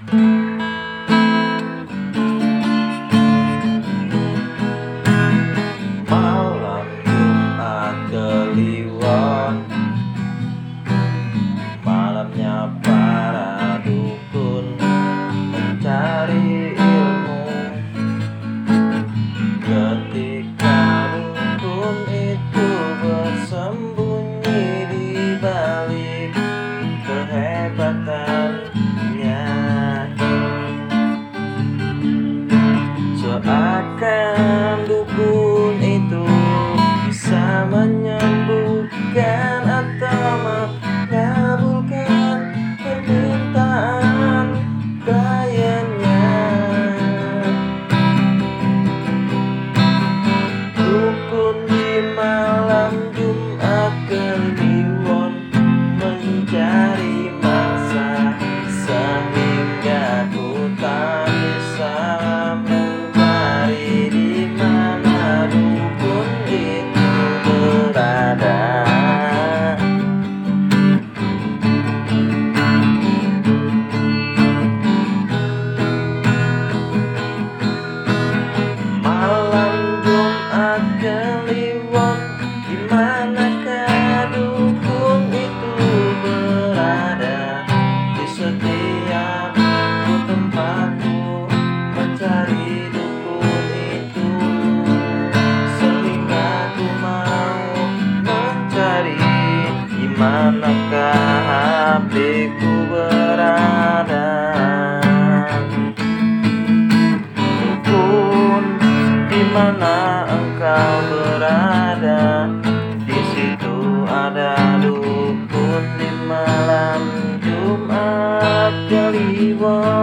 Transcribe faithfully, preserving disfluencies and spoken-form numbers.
Malam Jumat Kliwon, malamnya para dukun mencari ilmu. Ketika dukun itu bersembunyi di balik kehebatannya, seakan dukun itu bisa menyembuhkan atau mengabulkan permintaan kliennya. Dukun di malam Jumat Kliwon mencari mangsa sehingga ku tak bisa mencari di mana dukun itu berada. Malam Jumat Kliwon, di manakah dukun itu berada? Di setiap tempatku mencari dukun itu, sehingga ku mau mencari di manakah abdiku berada. Dukun, di mana engkau berada? Di situ ada dukun di malam Jumat Kliwon.